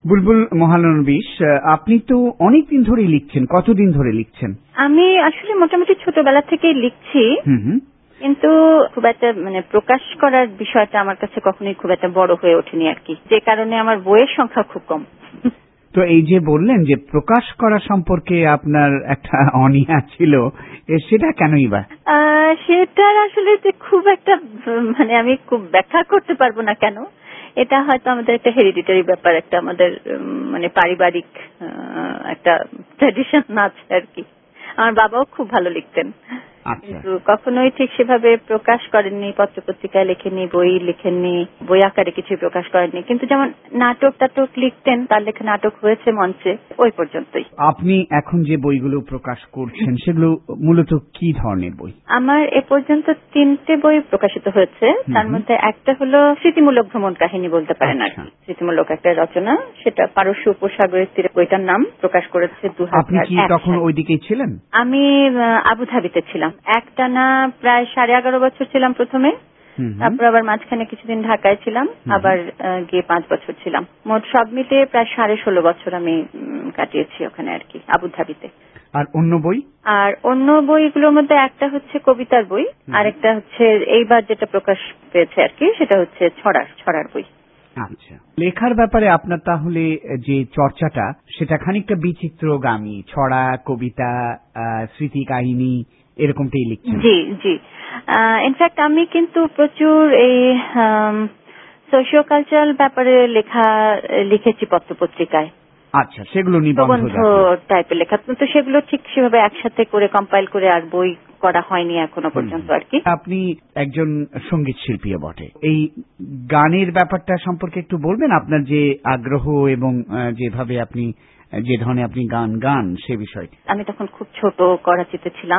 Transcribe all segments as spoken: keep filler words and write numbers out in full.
বুলবুল মহালনবিশ, আপনি তো অনেকদিন ধরেই লিখছেন। কতদিন ধরে লিখছেন? আমি আসলে মোটামুটি ছোটবেলা থেকেই লিখছি, কিন্তু খুব একটা মানে প্রকাশ করার বিষয়টা আমার কাছে কখনোই খুব একটা বড় হয়ে ওঠেনি আর কি, যে কারণে আমার বইয়ের সংখ্যা খুব কম। তো এই যে বললেন যে প্রকাশ করা সম্পর্কে আপনার একটা অনীহা ছিল, সেটা কেনই বা? সেটার আসলে যে খুব একটা মানে আমি খুব ব্যাখ্যা করতে পারবো না কেন। এটা হয়তো আমাদের একটা হেরিডিটারি ব্যাপার, একটা আমাদের মানে পারিবারিক একটা ট্র্যাডিশন আছে আর কি। আমার বাবাও খুব ভালো লিখতেন, কিন্তু কখনোই ঠিক সেভাবে প্রকাশ করেননি, পত্রপত্রিকায় লেখেননি, বই লেখেননি, বই আকারে কিছু প্রকাশ করেননি। কিন্তু যেমন নাটক টাটক লিখতেন, তার লেখা নাটক হয়েছে মঞ্চে, ওই পর্যন্তই। আপনি এখন যে বইগুলো প্রকাশ করছেন সেগুলো মূলত কি ধরনের বই? আমার এ পর্যন্ত তিনটে বই প্রকাশিত হয়েছে। তার মধ্যে একটা হলো স্মৃতিমূলক ভ্রমণ কাহিনী বলতে পারেন আর কি, স্মৃতিমূলক একটা রচনা, সেটা পারস্য উপসাগরের তীরে, বইটার নাম প্রকাশ করেছে দু হাজার। আপনি কি তখন ওইদিকেই ছিলেন? আমি আবুধাবিতে ছিলাম, একটানা প্রায় সাড়ে এগারো বছর ছিলাম প্রথমে, তারপর আবার মাঝখানে কিছুদিন ঢাকায় ছিলাম, আবার গিয়ে পাঁচ বছর ছিলাম। মোট সব মিলিয়ে প্রায় সাড়ে ষোলো বছর আমি কাটিয়েছি ওখানে আর কি, আবুধাবিতে। আর অন্য বই? আর অন্য বইগুলোর মধ্যে একটা হচ্ছে কবিতার বই, আর একটা হচ্ছে এইবার যেটা প্রকাশ পেয়েছে আর কি, সেটা হচ্ছে ছড়ার ছড়ার বই। আচ্ছা, লেখার ব্যাপারে আপনার তাহলে যে চর্চাটা সেটা খানিকটা বিচিত্রগামী, ছড়া, কবিতা, স্মৃতি কাহিনী এরকমটাই লিখছেন? জি জি, ইনফ্যাক্ট আমি কিন্তু প্রচুর এই সোশিও কালচারাল ব্যাপারে লেখা লিখেছি পত্রপত্রিকায়। আচ্ছা, সেগুলো নিবন্ধ টাইপের লেখা, তো সেগুলো ঠিক সেভাবে একসাথে করে কম্পাইল করে আর বই করা হয়নি এখনো পর্যন্ত আর কি। আপনি একজন সঙ্গীত শিল্পীও বটে, এই গানের ব্যাপারটা সম্পর্কে একটু বলবেন? আপনার যে আগ্রহ এবং যেভাবে আপনি যে ধরনের আপনি গান গান সে বিষয়টি। আমি তখন খুব ছোট, করাচিতে ছিলাম।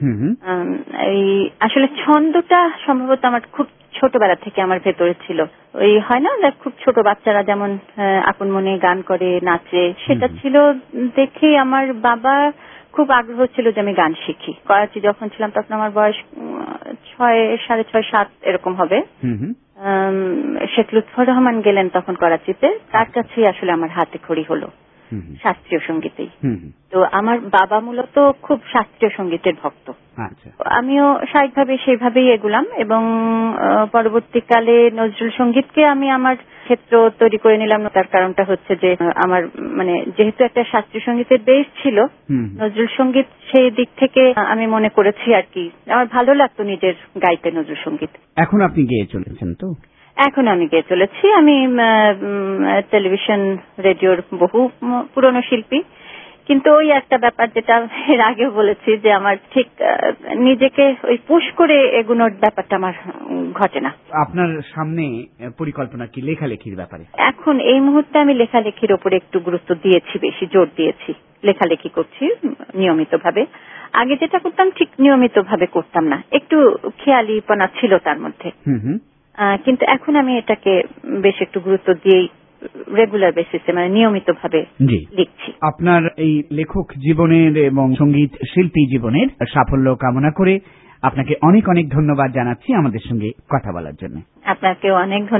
এই আসলে ছন্দটা সম্ভবত আমার খুব ছোটবেলা থেকে আমার ভেতরে ছিল। ওই হয় না খুব ছোট বাচ্চারা যেমন আপন মনে গান করে, নাচে, সেটা ছিল দেখেই আমার বাবা খুব আগ্রহ ছিল যে আমি গান শিখি। করাচি যখন ছিলাম তখন আমার বয়স ছয়, সাড়ে ছয়, সাত এরকম হবে। শেখ লুৎফর রহমান গেলেন তখন করাচিতে, তার কাছেই আসলে আমার হাতে খড়ি হলো শাস্ত্রীয় সঙ্গীতেই। তো আমার বাবা মূলত খুব শাস্ত্রীয় সঙ্গীতের ভক্ত। আমিও স্বাভাবিকভাবে সেইভাবেই এগুলাম, এবং পরবর্তীকালে নজরুল সঙ্গীতকে আমি আমার ক্ষেত্র তৈরি করে নিলাম। তার কারণটা হচ্ছে যে আমার মানে যেহেতু একটা শাস্ত্রীয় সঙ্গীতের বেস ছিল, নজরুল সঙ্গীত সেই দিক থেকে আমি মনে করেছি আর কি, আমার ভালো লাগতো নিজের গাইতে নজরুল সঙ্গীত। এখন আপনি গেয়ে চলেছেন তো? এখন আমি গেয়ে চলেছি। আমি টেলিভিশন, রেডিওর বহু পুরনো শিল্পী, কিন্তু ওই একটা ব্যাপার যেটা এর আগে বলেছি যে আমার ঠিক নিজেকে ওই পুশ করে এগুনোর ব্যাপারটা আমার ঘটে না। আপনার সামনে পরিকল্পনা কি লেখালেখির ব্যাপারে? এখন এই মুহূর্তে আমি লেখালেখির ওপরে একটু গুরুত্ব দিয়েছি, বেশি জোর দিয়েছি। লেখালেখি করছি নিয়মিতভাবে। আগে যেটা করতাম ঠিক নিয়মিতভাবে করতাম না, একটু খেয়ালিপনা ছিল তার মধ্যে, কিন্তু এখন আমি এটাকে বেশ একটু গুরুত্ব দিয়েই রেগুলার বেসিসে মানে নিয়মিতভাবে লিখছি। আপনার এই লেখক জীবনের এবং সঙ্গীত শিল্পী জীবনের সাফল্য কামনা করে আপনাকে অনেক অনেক ধন্যবাদ জানাচ্ছি আমাদের সঙ্গে কথা বলার জন্য। আপনাকেও অনেক ধন্যবাদ।